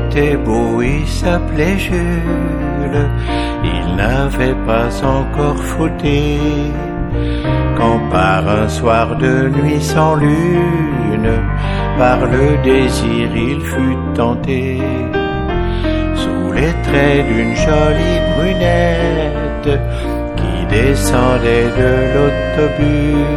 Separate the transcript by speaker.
Speaker 1: était beau, il s'appelait Jules, il n'avait pas encore fauté, quand par un soir de nuit sans lune, par le désir il fut tenté, sous les traits d'une jolie brunette, qui descendait de l'autobus.